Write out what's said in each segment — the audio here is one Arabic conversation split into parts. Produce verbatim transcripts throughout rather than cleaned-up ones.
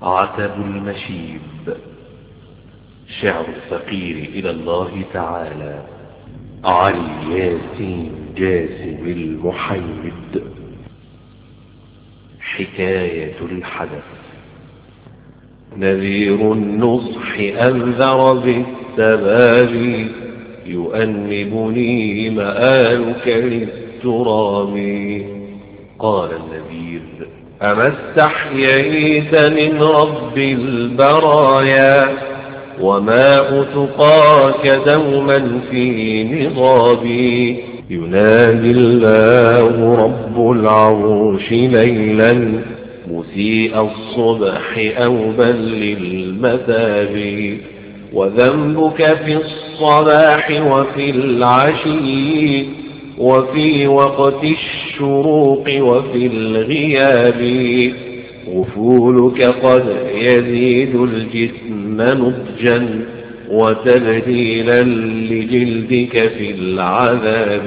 عتب المشيب. شعر الفقير إلى الله تعالى علي ياسين جاسم المحيد. حكاية الحدث. نذير النصح أنذر بالسباب، يؤنبني مآلك للتراب. قال النذير: أما استحييت من رب البرايا، وماء تقاك دوما في نضابي. ينادي الله رب العرش ليلا، مسيء الصبح أو بل للمثاب. وذنبك في الصباح وفي العشي، وفي وقت الشروق وفي الغياب. غفولك قد يزيد الجسم نضجا، وتبديلا لجلدك في العذاب.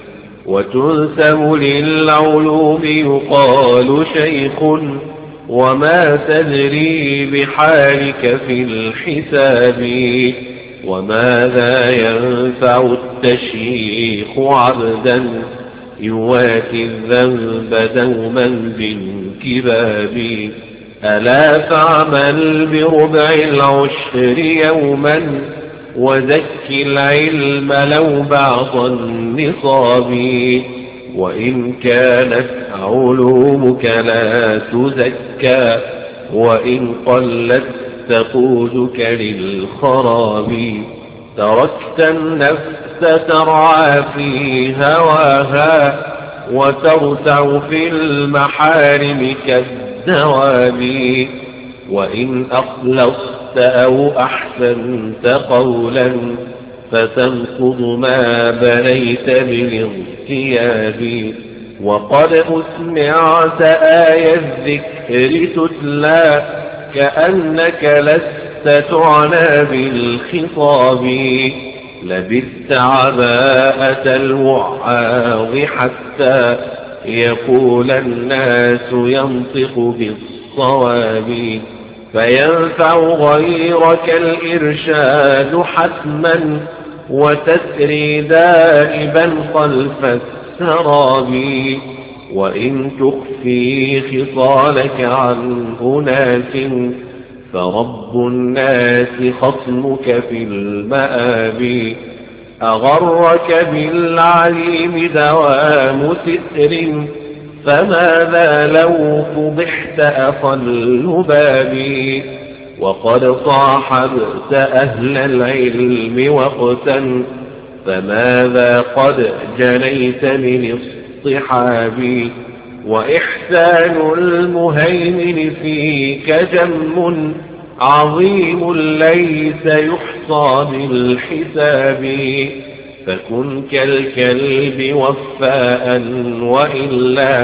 وتنسب للعلوم يقال شيخ، وما تدري بحالك في الحساب. وماذا ينفع التشيخ عبدا، يواتي الذنب دوما بانكباب. ألا فاعمل بربع العشر يوما، وزك العلم لو بعض النصاب. وإن كانت علومك لا تزكى، وإن قلت تقودك للخراب. تركت النفس ترعى في هواها، وترتع في المحارم كالدواب. وإن أخلصت أو أحسنت قولا، فتنقض ما بنيت بالاغتياب. وقد أسمعت آية الذكر تتلى، كأنك لست تعنى بالخطاب. لبثت عباءة الوعاظ حتى يقول الناس ينطق بالصواب. فينفع غيرك الإرشاد حتما، وتسري دائبا خلف السراب. وإن تخفي خصالك عن أناس، فرب الناس خصمك في المآب. أغرك بالعليم دوام ستر، فماذا لو فضحت أخا اللباب. وقد صاحبت أهل العلم وقتا، فماذا قد جنيت من الصحاب. وإحسان المهيمن فيك جم عظيم ليس يحصى بالحساب. فكن كالكلب وفاء، وإلا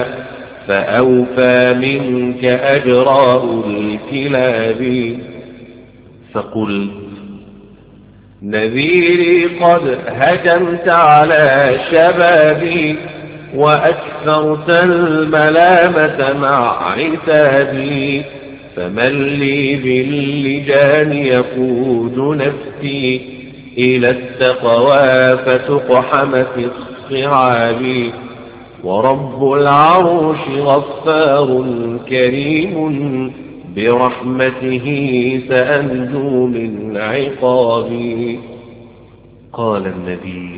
فأوفى منك أجراء الكلاب. فقلت: نذيري قد هجمت على شبابي، وأكثرت الملامة مع عتابي. فمن لي باللجان يقود نفسي، إلى التقوى فتقحم في الصعاب. ورب العرش غفار كريم، برحمته سأنجو من عقابي. قال النذير: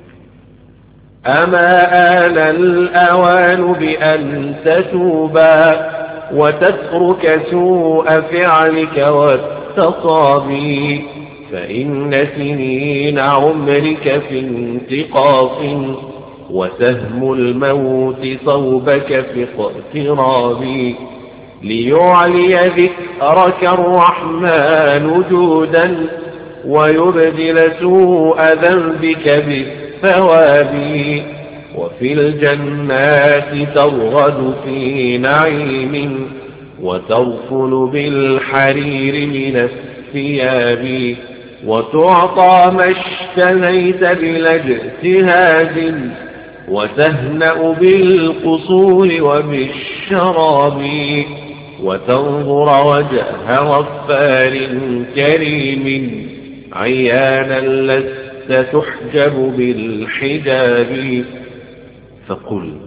أما آن الأوان بأن تتوبا، وتترك سوء فعلك والتصابي. فإن سنين عمرك في انتقاص، وسهم الموت صوبك في اقتراب. ليعلي ذكرك الرحمن جودا، ويبدل سوء ذنبك بالثواب. وفي الجنات ترغد في نعيم، وترفل بالحرير من الثياب. وتعطى ما اشتهيت بلا اجتهاد، وتهنأ بالقصور وبالشراب. وتنظر وجه غفار كريم عيانا لست تحجب بالحجاب. فقلت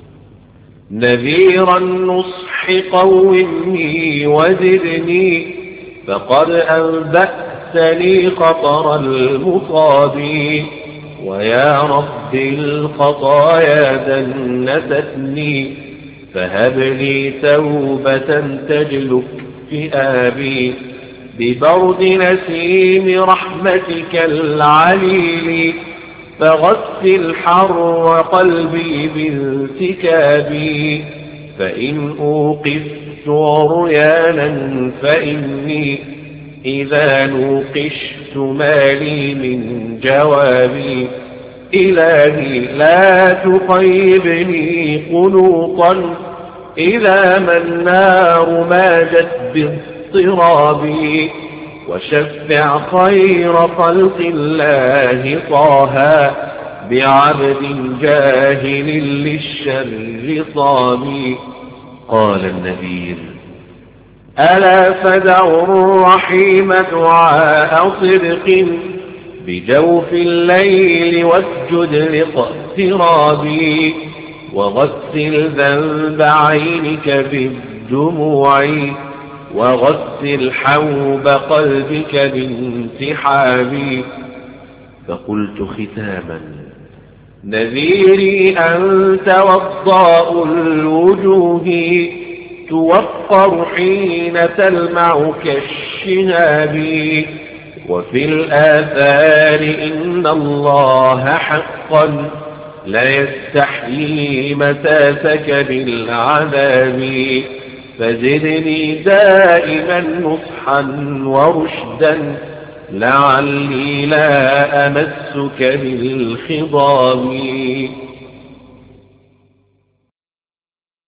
نذير النصح قومني وزدني، فقد أنبأتني خطر المصاب. ويا رب الخطايا دنستني، فهب لي توبة تجلك فئابي. ببرد نسيم رحمتك العليل، فغسل حر قلبي بانتكابي. فإن أوقفت عريانا فإني إذا نوقشت مالي من جوابي. إلهي لا تخيبني قنوطا إذا ما النار ماجت باضطرابي. وشفع خير خلق الله طه بعبد جاهل للشر صامي. قال النذير ألا فدعوا الرحيم دعاء صدق بجوف الليل واسجد لاقترابي. وغسل ذنب عينك بالدموع، وغسل حوب قلبك بانتحابي. فقلت ختاما نذيري أنت وضاء الوجوه، توقر حين تلمع كالشهاب. وفي الآثار إن الله حقا لا يستحيي مساسك بالعذاب. فزدني دائما نصحا ورشدا لعلي لا أمسك بالخضام.